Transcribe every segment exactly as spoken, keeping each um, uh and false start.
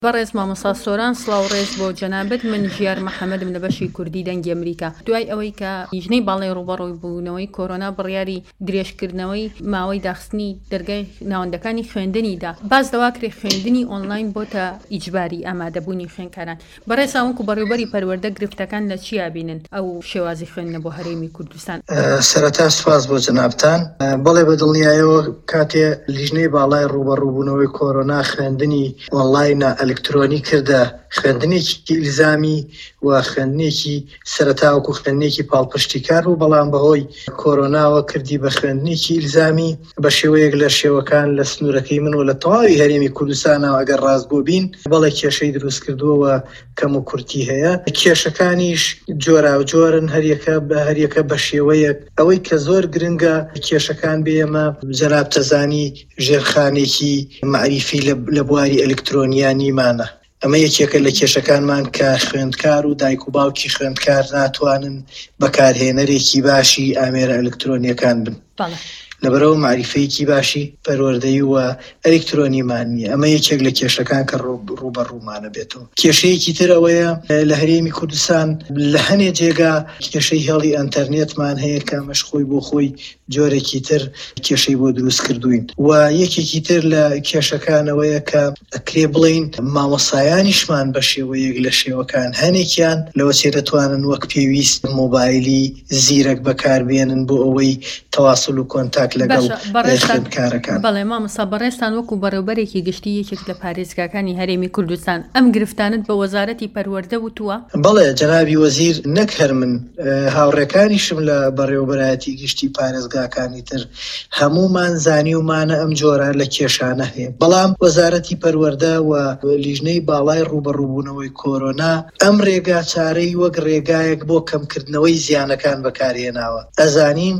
بەڕێز مامۆستا سۆران سڵاو ڕێز بۆ جەنابەت. من ژیار مەحەمەدم لە بەشی کوردی دەنگی ئەمریکا. دوای ئەوەی کە لیژنەی باڵای ڕوبەڕۆی بوونەوەی کۆرۆنا بڕیاری درێژکردنەوەی ماوەی داخستنی دەرگای ناوەندەکانی خوێندنیدا باز دەواکرێ خوێندنی ئۆنلاین بۆتە ئیجباری ئامادەبوونی خوێندکاران. بەڕێز ئەوەکو بەڕێوەبەری پەروەردە گرفتەکان لە چیا بینن ئەو شێوازی خوێندنە بۆ هەرێمی کوردستان؟ سەرەتا سوپاس بۆ جەنابتان. بەڵێ بەدڵنیایەوە کاتێ لیژنەی باڵای ڕوبەڕووبوونەوەی کۆرۆنا خوێندنی ئۆنلاینە ئەلکترۆنی کردە، خوێندنێکی ئیلزامی و خوێندنێکی سەرەتاوەکو خوێندنێکی پاڵپشتیکار و بەڵام بەهۆی کۆرۆناوە کردی بە خوێندنێکی ئیلزامی بە شێوەیەک لە شێوەکان لە سنوورەکەی من و لە تەواوی هەرێمی کوردستانەوە ئەگەر ڕاست بۆ بین بەڵێ کێشەی دروست کردووەوە کەم و کورتی هەیە. کێشەکانیش جۆرا و جۆرن، هەریەکە بە هەریەکە بە شێوەیەک. ئەوەی کە زۆر گرنگە کێشەکان بێمە جەناب تەزانی ژێرخانێکی معریفی لە بواری ئەلکترۆنیانیمانە. ئەمە یەکێکە لە کێشەکانمان کە خوێندکار و دایک و باوکی خوێندکار ناتوانن بەکارهێنەرێکی باشی ئامێرە ئەلکترۆنیەکان بن. لەبەرەوە معریفەیەکی باشی پەروەردەیی و ئەلکترۆنیمان نییە. ئەمە یەکێک لە کێشەکان کە ڕوبەڕوومانە بێتەوە. کێشەیەکی تر ئەوەیە لە هەرێمی کوردستان لە هەنێ جێگا کێشەی هێڵی ئەنتەرنێتمان هەیە کە ئەمەش خۆی بۆ خۆی جۆرێکی تر کێشەی بۆ دروست کردوین. و یەکێکی تر لە کێشەکانەوەیە کە ئەکرێ بڵین مامۆسایانیشمان بە شێوەیەک لە شێوەکان هەنێکیان لەوە چێ دەتوانن وەک پێویست مۆبایلی زیرەک بەکاربێنن بۆ ئەوەی تەواصل و کۆنتاک لەگەڵ خوێندکارەکان. بەڵێ مامۆستا بەڕێستان وەکو بەڕێوەبەرێکی گشتی یەکێک لە پارێزگاکانی هەرێمی کوردستان ئەم گرفتانت بە وەزارەتی پەروەردە وتووە؟ بەڵێ جەنابی وەزیر، نەک هەر من، هاوڕێکانیشم لە بەڕێوەبەرایەتی گشتی پارێزگاکانی تر هەموومان زانیومانە ئەم جۆرە لە کێشانە هەیە. بەڵام وەزارەتی پەروەردە و لیژنەی باڵای ڕوبەڕووبوونەوەی کۆرۆنا ئەم ڕێگا چارەی وەک ڕێگایەک بۆ کەمکردنەوەی زیانەکان بەکارهێناوە. ئەزانین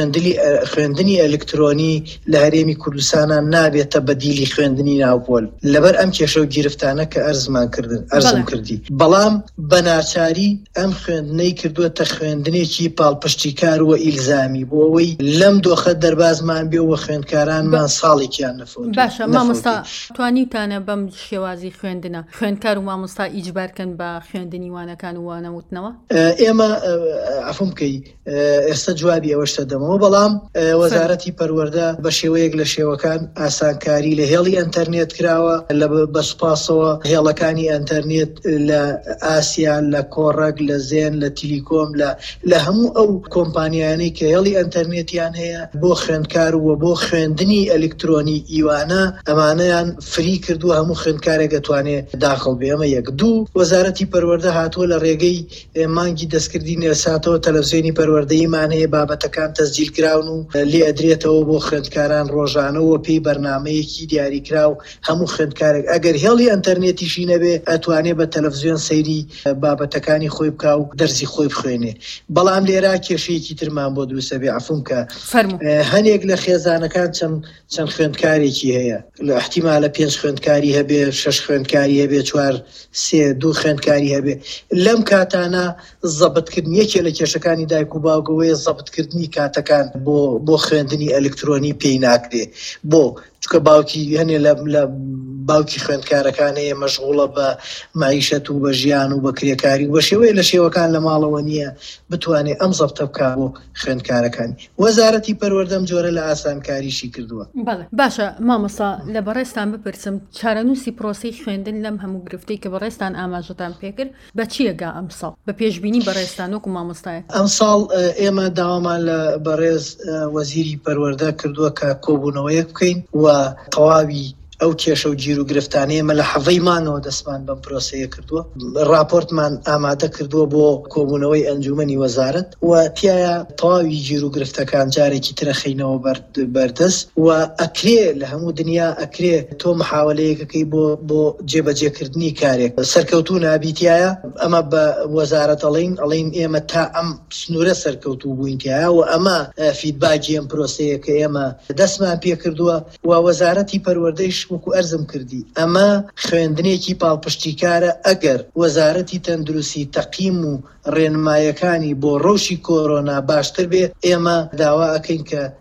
خوێندنی ئەلکترۆنی لە هەرێمی کوردستانە نابێتە بەدیلی خوێندنی ناوپۆل لەبەر ئەم کێشە و گرفتانە کە ئەرزمان کردن ئەرزم کردی. بەڵام بەناچاری ئەم خوێندنەی کردووەتە خوێندنێکی پاڵپشتیکار و ئیلزامی بۆ ئەوەی لەم دۆخە دەربازمان بێ و خوێندکارانمان ساڵێکیان نەفوت. باشە مامۆستا، توانیتانە بەم شێوازی خوێندنە خوێندکار و مامۆستا ئیجبارکەن بە خوێندنی وانەکان و وانەوتنەوە؟ ئێمە عەفو بکەی ئێستا جوابی ئەوەشتە دەمەوە. بەڵام وەزارەتی پەروەردە بە شێوەیەک لە شێوەکان ئاسانکاری لە هێڵی ئەنتەرنێت کراوە. لە بەسوپاسەوە هێڵەکانی ئەنتەرنێت لە ئاسیا، لە کۆڕەک، لە زێن، لە تیلیکۆم، لە هەموو ئەو کۆمپانیانەی کە هێڵی ئەنتەرنێتیان هەیە بۆ خوێندکار و بۆ خوێندنی ئەلکترۆنی ئیوانە ئەمانەیان فری کردووە. هەموو خوێندکارێک دەتوانێت داخڵ بێ. ئەمە یەک. دوو، وەزارەتی پەروەردە هاتووە لە ڕێگەی مانگی دەستکردی نێرساتەوە تەلەڤیزیۆنی پەروەردەییمان هەیە بابەتەکان تەسجیل کراون و لێ ئەدرێتەوە بۆ خوێندکاران ڕۆژانەوە پێی بەرنامەیەکی دیاریکراو. هەموو خوێندکارێک ئەگەر هێڵی ئەنتەرنێتیشی نەبێ ئەتوانێت بە تەلەڤیزیۆن سەیری بابەتەکانی خۆی بکا و دەرزی خۆی بخوێنێ. بەڵام لێرا کێشەیەکی ترمان بۆ دروستە بێ. عەفوم کە هەنێک لە خێزانەکان چەند خوێندکارێکی هەیە، لە احتیمالە پێنج خوێندکاری هەبێ، شەش خوێندکاری هەبێ، چوار سێ دوو خوێندکاری هەبێ. لەم کاتانە زەبطکردن یەکێ لە کێشەکانی دایک و باوکەوەیە زەبطکردنی کاتەکان بۆ بۆ خوێندنی ئەلکترۆنی پێی ناکرێ. بۆ چکە باوکی هەنێ لە باوکی خوێندکارەکان هەیە مەشغوڵە بە معیشەت و بە ژیان و بە کرێکاری و بە شێوەیە لە شێوەکان لە ماڵەوە نییە بتوانێت ئەم زەبتە بکا بۆ خوێندکارەکانی. وەزارەتی پەروەردەم جۆرە لە ئاسانکاریشی کردووە. باشە مامۆستا، لە بەڕێستان بپرسم چارەنووسی پرۆسەی خوێندن لەم هەموو گرفتەی کە بەڕێستان ئاماژەتان پێکرد بە چیەگا ئەم ساڵ بە پێشبینی بەڕێستان وەکو مامۆستایە؟ ئەم ساڵ ئێمە داوامان لە بەڕێز وەزیری پەروەردە کردووە کە کۆبوونەوەیەک بکەین و تەواوی ئەو کێشە و گیر و گرفتانەیەمە لە حەڤەی مانەوە دەستمان بەم پرۆسەیە کردووە. راپۆرتمان ئامادە کردووە بۆ کۆبوونەوەی ئەنجومەنی وەزارەت و تایە تەواوی گیر و گرفتەکان جارێکی ترە خەینەوە بەردەست و ئەکرێ لە هەموو دنیا ئەکرێ تۆ محاولەیەکەکەی بۆ بۆ جێبەجێکردنی کارێک سەرکەوتوو نابیتایە. ئەمە بە وەزارەت ئەڵین ئەڵین ئێمە تا ئەم سنوورە سەرکەوتوو بووینتایە و ئەمە فیدباکی ئەم پرۆسەیە کە ئێمە دەستمان پێ کردووە و وەزارەتی پەروەردەیش وەکو ئەرزم کردی ئەمە خوێندنێکی پاڵپشتیکارە. ئەگەر وەزارەتی تەندروستی تەقیم و ڕێنمایەکانی بۆ ڕۆژی کۆرۆنا باشتر بێ ئێمە داوا ئەکەین کە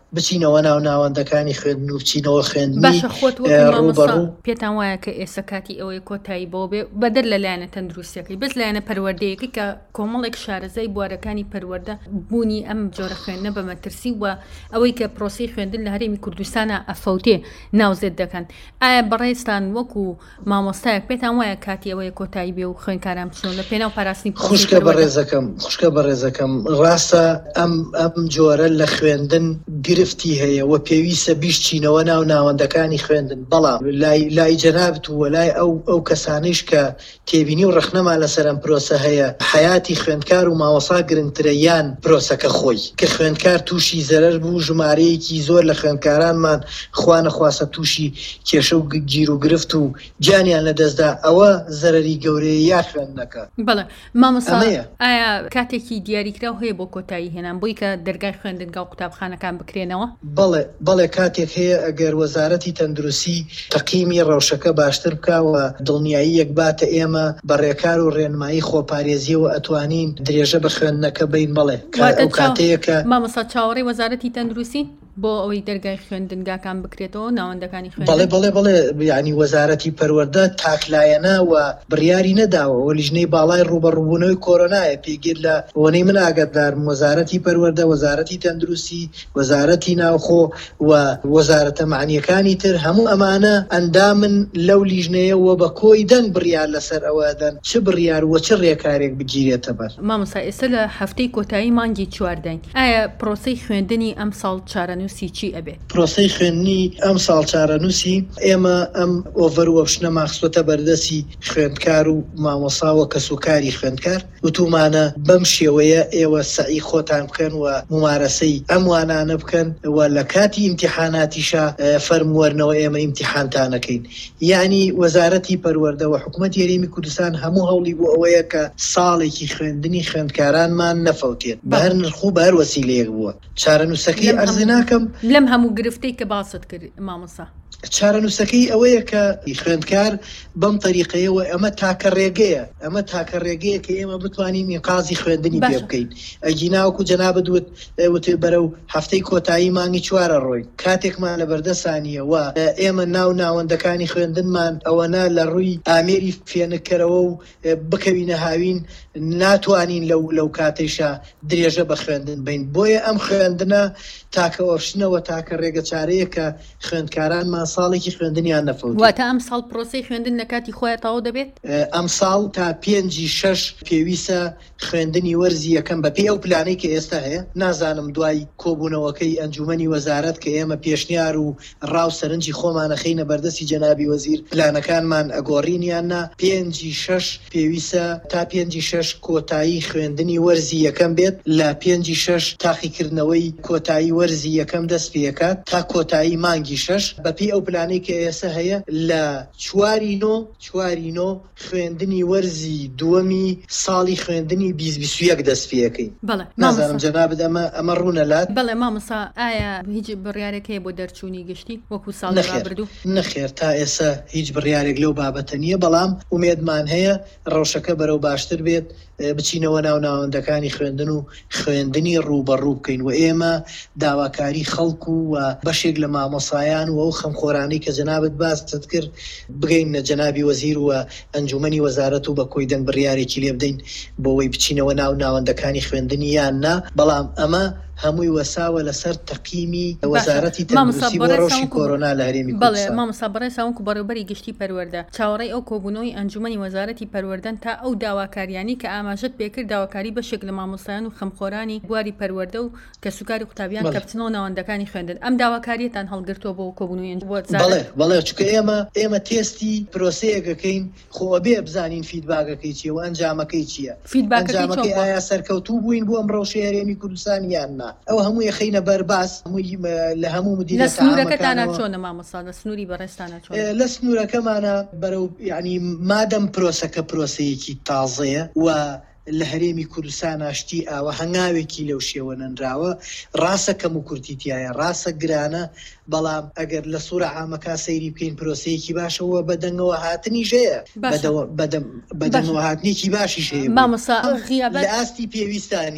بچینەوە ناو ناوەندەکانی خوێندن و بچینەوە خوێندنی باشە خۆت ڕوبەڕوو پێتان وایە کە ئێستا کاتی ئەوەی کۆتایی بۆ بێ بەدەر لەلایەنە تەندروستیەکەی بەس لایەنە پەروەردەیەکی کە کۆمەڵێک شارەزای بوارەکانی پەروەردە بوونی ئەم جۆرە خوێندنە بە مەترسی وە ئەوەی کە پرۆسی خوێندن لە هەرێمی کوردستانە ئەفەوتێ ناوزێت دەکەن ئایا بەڕێستان وەکو مامۆستایەک پێتان وایە کاتی ئەوەیە کۆتایی بێ و خوێندکاران بچنەوە لە پێناو پاراستنی خوشکە بەڕێزەکەم خوشکە بەڕێزەکەم ڕاستە ئەم ئەم جۆرە لە خوێندن گرفتی هەیە و پێویستە بیشتینەوە ناو ناوەندەکانی خوێندن بەڵام لای لای جەنابەت و لای ئەو ئەو کەسانیش کە تێبینی و ڕخنەما لەسەر ئەم پرۆسە هەیە حیاتی خوێندکار و مامۆستا گرنگترە یان پرۆسەکە خۆی کە خوێندکار تووشی زەرەر بوو ژمارەیەکی زۆر لە خوێندکارانمان خوا نەخواسە تووشی کێشە و گیر و گرفت و جانیان لەدەستدا ئەوە زەرەری گەورەیە یا خوێندنەکە. بەڵێ مامۆستا ئایا کاتێکی دیاریکراو هەیە بۆ کۆتایی هێنان بۆی کە دەرگای خوێندنگا و قوتابخانەکان بکرێنەوە؟ بەڵێ بەڵێ کاتێک هەیە ئەگەر وەزارەتی تەندروستی تەقیمی ڕەوشەکە باشتر بکاوە دڵنیاییەک باتە ئێمە بەڕێکار و ڕێنمایی خۆپارێزیەوە ئەتوانین درێژە بە خوێندنەکە بین بڵێ کاتەیەکە مامۆستا چاوەڕێی وەزارەتی تەندروستی بۆ ئەوەی دەرگای خوێندنگاکان بکرێتەوە ناوەندەکانی خوێندن. بەڵێ بەڵێ بەڵێ ینی وەزارەتی پەروەردە تاکلایەنە و بڕیاری نەداوە و لیژنەی باڵای ڕوبەڕووبوونەوەی کۆرۆنایە پێگیر لە وەنەی من ئاگادارم وەزارەتی پەروەردە وەزارەتی تەندروستی وەزارەتی ناوخۆ و وەزارەتە معنیەکانی تر هەموو ئەمانە ئەندامن لەو لیژنەیەوە بە کۆی دەنگ بڕیار لەسەر ئەوەدەن چ بڕیار وە چ ڕێکارێک بگیرێتە بەر. مامۆستا ئێستا لە هەفتەی کۆتایی مانگی چواردەنگ ئایا پرۆسەی خوێندنی ئەم ساڵ چارەنووسی چی ئەبێت؟ پرۆسەی خوێندنی ئەم ساڵ چارەنووسی ئێمە ئەم ئۆڤەروەشنە ماخستۆتە بەردەسی خوێندکار و مامۆساوە کەسوکاری خوێندکار وتومانە بەم شێوەیە ئێوە سعی خۆتان بکەن و ممارەسەی ئەم وانانە بکەن و لە کاتی ئیمتیحاناتیشا فەرموەرنەوە ئێمە ئیمتیحانتانەکەین. یعنی وەزارەتی پەروەردە و حکوومەت یاریمی کوردستان هەموو هەوڵی بۆ ئەوەیە کە ساڵێکی خوێندنی خوێندکارانمان نەفەوتێت بە هەر نرخ و بە هەر وەسیلەیەک بووە. چارەنووسەکەی ئەرزی ناکەم لەم هەموو گرفتەی کە باست کرد مامۆستا چارەنووسەکەی ئەوەیە کە خوێندکار بەم تەریقەیەوە ئەمە تاکە ڕێگەیە ئەمە تاکە ڕێگەیە کە ئێمە بتوانین ئینقازی خوێندنی پێ بکەین. ئەگی ناوەکو جەنابەت وت وتێ بەرەو هەفتەی کۆتایی مانگی چوارە ڕۆی کاتێکمان لە بەردەسانیە و ئێمە ناو ناوەندەکانی خوێندنمان ئەوەنە لە ڕووی ئامێری فێنکەرەوە و بکەوینە هاوین ناتوانین لەو لەو کاتێشا درێژە بە خوێندن بین. بۆیە ئەم خوێندنە تاکە ئۆرشنەوە تاکە ڕێگە چارەیە کە خوێندکارانمان ساڵێکی خوێندنیان نەفەوت. واتە ئەم ساڵ پرۆسەی خوێندن لە کاتی خۆیان تەواو دەبێت؟ ئەم ساڵ تا پێنجی شەش پێویستە خوێندنی وەرزی یەکەم بەپێی ئەو پلانەی کە ئێستا هەیە. نازانم دوای کۆبوونەوەکەی ئەنجومەنی وەزارەت کە ئێمە پێشنیار و ڕاو سەرنجی خۆمانە خەینە بەردەستی جەنابی وەزیر پلانەکانمان ئەگۆڕینیاننا پێنجی شەش پێویستە تا پێنجی شەش کۆتایی خوێندنی وەرزی یەکەم بێت لە پێنجی شەش تاقیکردنەوەی کۆتایی وەرزی یەکەم دەست پێکات تا کۆتایی مانگی شەش بەپی ئەو پلانەی کە ئێستا هەیە لە چواری نۆ چواری نۆ خوێندنی وەرزی دووەمی ساڵی خوێندنی بیست بیست و یەک دەست پێەکەی. بەڵێ نازانم جەنابەت ئەمە ئەمە ڕوونەلات. بەڵێ مامۆستا ئایا هیچ بڕیارێکەیە بۆ دەرچوونی گشتی وەکو ساڵ ڕابردوو؟ نەخێر تا ئێستا هیچ بڕیارێک لەو بابەتە نییە بەڵام ومێدمان هەیە ڕەوشەکە بەرەو باشتر بێت بچینەوە ناو ناوەندەکانی خوێندن و خوێندنی ڕوبەڕوو بکەین و ئێمە داواکاری خەڵکو و بەشێک لە مامۆسایان و ئەو خەمخۆرانەی کە جەنابەت باست کرد بگەین لە جەنابی وەزیر و ئەنجومەنی وەزارەت و بە کۆی دەنگ بڕیارێکی لێ بدەین بۆەوەی بچینەوە ناو ناوەندەکانی خوێندنی یان نا بەڵام ئەمە هەمووی وەساوە لەسەر تەقیمی وەزارەتی تەندروستی بۆ ڕۆژی کۆرۆنا لە هەرێمی کوردستان. بەڵێ مامۆستا بەڕێساوەکو بەڕێوەبەری گشتی پەروەردە چاوەڕێی ئەو کۆبوونەوەی ئەنجومەنی وەزارەتی پەروەردەن تا ئەو داواکاریانی کە ئاماژەت پێکرد داواکاری بەشێک لە مامۆستایان و خەمخۆرانی بواری پەروەردە و کەسوکاری قوتابیان کە بچنەوە ناوەندەکانی خوێندن ئەم داواکاریەتان هەڵگرتووە بۆ کۆبوونەوەی بەڵێ بەڵێ چونکە ئێمە ئێمە تێستی پرۆسەیەکەکەین خۆ بێ بزانین فیدباکەکەی چیە و ئەنجامەکەی چییە. فیدباکەکەی ئایا سەرکەوتوو بووین بۆ ئەم ڕەوشەی هەرێمی کوردستان یان نا. ئەو هەموو یەخینە بەرباس لە هەموو مدیرە لە سنوورەکەتانە چۆنە مامۆستا لە سنووری بەڕێستانە چۆن؟ لە سنوورەکەمانە بەرەو ینی مادەم پرۆسەکە پرۆسەیەکی تازەیە و لە هەرێمی کوردستان ئاشتی ئاوە هەنگاوێکی لەو شێوە نەنراوە ڕاستە کەم و کورتیتیایە ڕاستە گرانە بەڵام ئەگەر لە سوورە عامەکە سەیری بکەین پرۆسەیەکی باشەوە بەدەنگەوە هاتنی ژەیە بەدەنگەوە هاتنێکی باشی شەیە مامۆستا لە ئاستی پێویستانیە.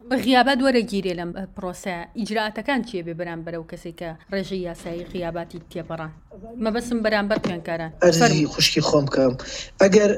غیابات وەرەگیرێ لەم پرۆسە ئیجراعاتەکان چیە بێ بەرامبەر و کەسێک کە ڕێژەی یاسایی غیاباتی تێپەڕان مەبەستم بەرامبەر خوێندکاران ئەرزی خوشکی خۆم کەم ئەگەر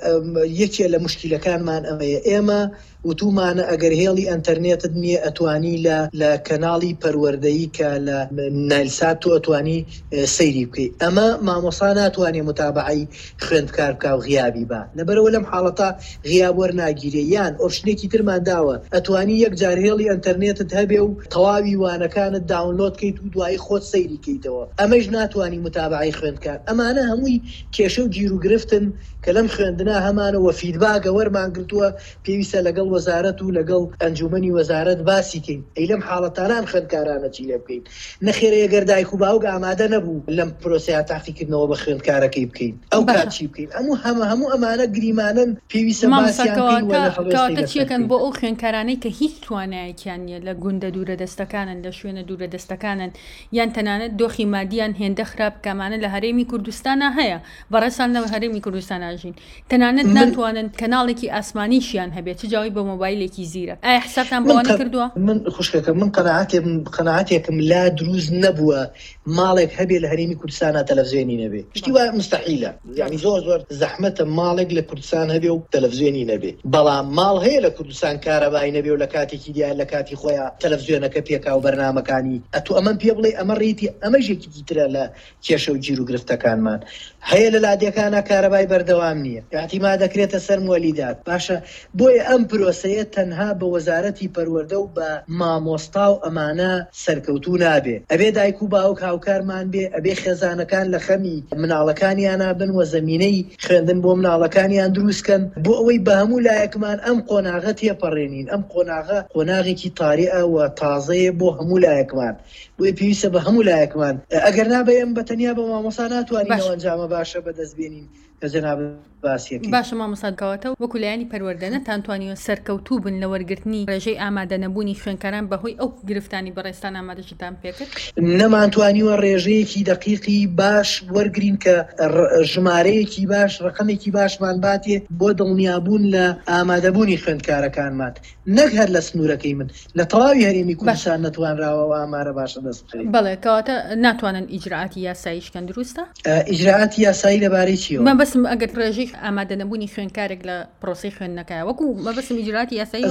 یەکێ لە مشکلەکانمان ئەمەیە ئێمە وتومانە ئەگەر هێڵی ئەتەرنێتت نییە ئەتوانی لە لە کەناڵی پەروەردەیی کە لە نایلسات و ئەتوانی سەیری بکەیت ئەمە مامۆسا ناتوانێت متابعی خوێندکار بکە و غیابی بە لەبەرەوە لەم حاڵەتە غیاب وەرناگیرێ یان ئۆپشنێکی ترمان داوە ئەتوانی یەک جار هێڵی ئەتەرنێتت هەبێ و تەواوی وانەکانت داونلۆد کەیت و دوایی خۆت سەیری کەیتەوە ئەمەش ناتوانی متابعی خوێندکار ئەمانە هەمووی کێشە و گیر و گرفتن کە لەم خوێندنا هەمانەوە فیدباکە وەرمان گرتووە پێویستە لەگەڵ وەزارەت و لەگەڵ ئەنجومەنی وەزارەت باسی کەین ئەی لەم حاڵەتانان خوێندکارانە چی لێ بکەین نەخێرە ئەگەر دایک و باوک ئامادە نەبوو لەم پرۆسەیە تاقیکردنەوە بە خوێندکارەکەی بکەین ئەو کات چی بکەین ئەموو هەمە هەموو ئەمانە گریمانن پێویستە باسییانکەواتە چیەکەن بۆ ئەو خوێندکارانەی کە هیچ توانایەکیان نیە لە گوندە دوورە دەستەکانن لە شوێنە دوورە دەستەکانن یان تەنانەت دۆخی مادیان هێندە خراپ کامانە لە هەرێمی کوردستانە هەیە بەڕێسان لە هەرێمی کوردستاناژین تەنانەت ناتوانن کەناڵێکی ئاسمانیشیان هەبێت چ جاوی بە مۆبایلێکی زیرە ئایا حسابتان بۆوانە کردووە من خوشکەکە من قەناعەتێم قەناعەتێکم لا دروست نەبووە ماڵێک هەبێ لە هەرێمی کوردستانە تەلەڤیزیۆنی نەبێ شتی وایە مستەحیلە یعنی زۆر زۆر زەحمەتە ماڵێک لە کوردستان هەبێ و تەلەڤیزیۆنی نەبێ بەڵام ماڵ هەیە لە کوردستان کارەبای نەبێ و لە کاتێکی دیار لە کاتی خۆیان تەلەڤیزیۆنەکە پێکا و بەرنامەکانی ئەتو ئەمەم پێ بڵێ ئەمە ڕێتی ئەمەژێکی دیترە لە کێشە و گیر و گرفتەکانمان هەیە لە لادیەکانە کارەبای بەردەوام نییە احتیما دەکرێتە سەر مۆلیدات باشە بۆیە ئەم پرۆسەیە تەنها بە وەزارەتی پەروەردە و بە مامۆستا و ئەمانە سەرکەوتوو نابێ ئەبێ دایک و باوک هاوکارمان بێ ئەبێ خێزانەکان لە خەمی مناڵەکانیانە بن وە زەمینەی خوێندن بۆ مناڵەکانیان دروستکەن بۆ ئەوەی بە هەموو لایەکمان ئەم قۆناغە تێپەڕێنین ئەم قۆناغە قۆناغێکی تاریئە و تازەیە بۆ هەموو لایەکمان بۆیە پێویستە بە هەموو لایەکمان ئەگەر نابێ بە تەنیا بە مامۆستا ناتوانینەوە ئەنجامە باشە بەدەستبێنین کە جەناب باسیەکەی باشە مامۆستاکەواتە وەکو لایەنی پەروەردە تانتوانیوە سەرکەوتوو بن لە وەرگرتنی ڕێژەی ئامادە نەبوونی خوێندکاران بەهۆی ئەو گرفتانی بەڕێستان ئامادەشتان پێکرد نەمانتوانیوە ڕێژەیەکی دقیقی باش وەرگرین کە ژمارەیەکی باش ڕقمێکی باشمان باتێ بۆ دڵنیابوون لە ئامادەبوونی خوێندکارەکانمان نەک هەر لە سنوورەکەی من لە تەواوی هەرێمی کوردستان نەتوانراوە ئامارە باشە دەست بخەین بەڵێ کەواتە ناتوانن ئیجراعاتی یاساییشکەن دروستە ئیجراعاتی یاسایی لەبارەی چیەوە مەبەسم ئەگەر ڕێژەی ئامادە نەبوونی خوێندکارێک لە پرۆسەی خوێندنەکە وەکو مەبەسم ئیجراعاتی یاسایی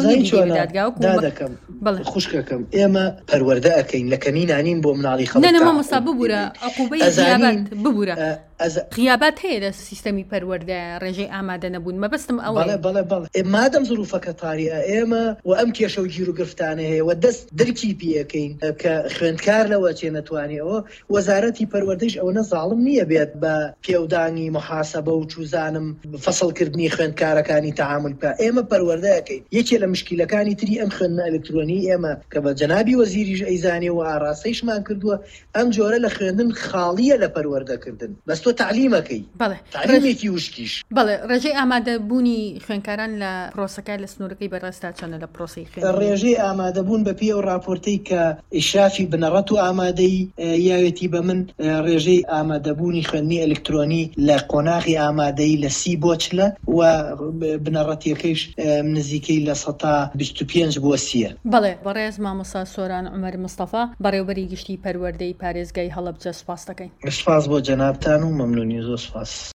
دادەکەم خوشکەکەم ئێمە پەروەردە ئەەکەین لە کەمینانین بۆ مناڵی خەڵک نە مامۆستا ببوورە عقوبەی غیابات ببوورە غیابات هەیە لە سیستەمی پەروەردە ڕێژەی ئامادە نەبوون مەبەستم ئەوە بەڵێ بەڵێ مادەم زروفەکە تاریە ئێمە و ئەم کێشە و گیر و گرفتانە هەیە و دەست دەرکی پێەکەین کە خوێندکار لەوە چێ نەتوانێەوە وەزارەتی پەروەردەش ئەوە نەزاڵم نییە بێت بە پێودانی محاسبە و چوزانم فەسڵکردنی خوێندکارەکانی تەعامل بکە ئێمە پەروەردەکەین یەکێ لە مشکلەکانی تری ئەم خوێندنە ئەلکترۆنی ئێمە کە بە جەنابی وەزیریش ئەیزانێ و ئاڕاستەیشمان کردووە ئەم جۆرە لە خوێندن خاڵیە لە پەروەردەکردن بەس تۆ تعلیمەکەی تعلیمێکی وشکیش بەڵێ ڕێژەی ئامادەبوونی خوێندکاران لە پرۆسەکە لە سنوورەکەی بەڕاستا چەندە لە پرۆسی خوێندن ڕێژەی ئامادەبوون بە پێ و راپۆرتەی کە ئیشافی بنەڕەت و ئامادەی یاوێتی بە من ڕێژەی ئامادەبوونی خوێندنی ئەلکترۆنی لە قۆناغی ئامادەی لە سی بۆ چلە و بنەڕەتیەکەیش نزیکەی لە سەتا بیست و پێنج بۆ سیە بەڵێ بەڕێز مامۆستا سۆران عومەر مستەفا بەڕێوەبەری گشتی پەروەردەی پارێزگای هەڵەبجە سوپاس دەکەین سپاس بۆ جەنابتان و مەمنونی زۆر سپاس